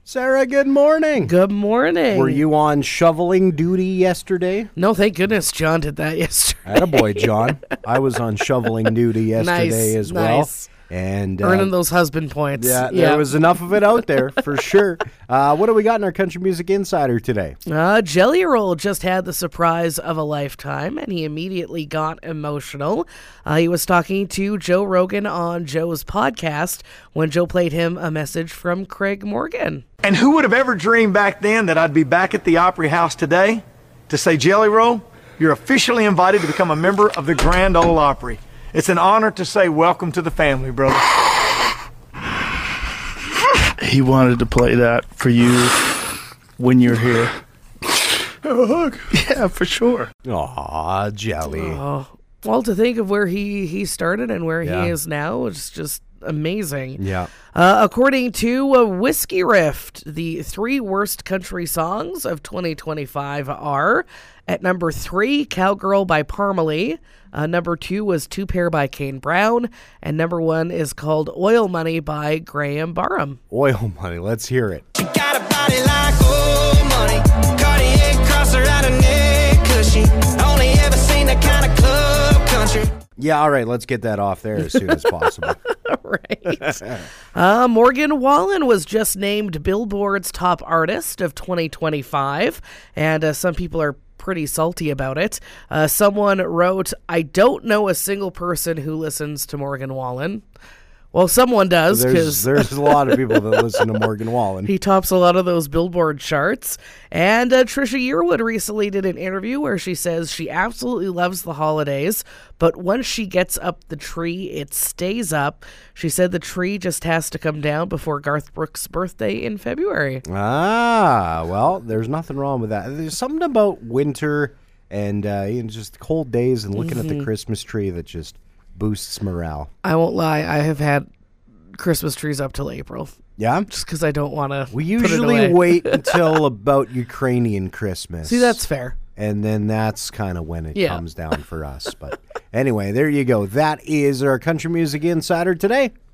Sarah, good morning. Good morning. Were you on shoveling duty yesterday? No, thank goodness John did that yesterday. Attaboy, John. I was on shoveling duty yesterday as well. Nice. And earning those husband points. Yeah, there was enough of it out there for sure. What do we got in our Country Music Insider today? Jelly Roll just had the surprise of a lifetime, and he immediately got emotional. He was talking to Joe Rogan on Joe's podcast when Joe played him a message from Craig Morgan. And who would have ever dreamed back then that I'd be back at the Opry House today to say, Jelly Roll, you're officially invited to become a member of the Grand Ole Opry. It's an honor to say welcome to the family, brother. He wanted to play that for you when you're here. Have a hug. Yeah, for sure. Aw, Jelly. Well, to think of where he started and where he is now, it's just amazing. Yeah. According to Whiskey Rift, the 3 worst country songs of 2025 are, at number 3, Cowgirl by Parmalee. Number 2 was Two Pair by Kane Brown. And number 1 is called Oil Money by Graham Barham. Oil Money, let's hear it. She got a body like oil money. Cartier cross around her neck, 'cause she only ever seen that kind of club country. Yeah, all right, let's get that off there as soon as possible. Right. Morgan Wallen was just named Billboard's top artist of 2025, and some people are pretty salty about it. Someone wrote, I don't know a single person who listens to Morgan Wallen. Well, someone does, because there's a lot of people that listen to Morgan Wallen. He tops a lot of those Billboard charts. And Trisha Yearwood recently did an interview where she says she absolutely loves the holidays, but once she gets up the tree, it stays up. She said the tree just has to come down before Garth Brooks' birthday in February. Well, there's nothing wrong with that. There's something about winter and just cold days and looking at the Christmas tree that just boosts morale. I won't lie, I have had Christmas trees up till April. Yeah? Just because I don't want to. We usually wait until about Ukrainian Christmas. See, that's fair. And then that's kind of when it comes down for us. But anyway, there you go. That is our Country Music Insider today.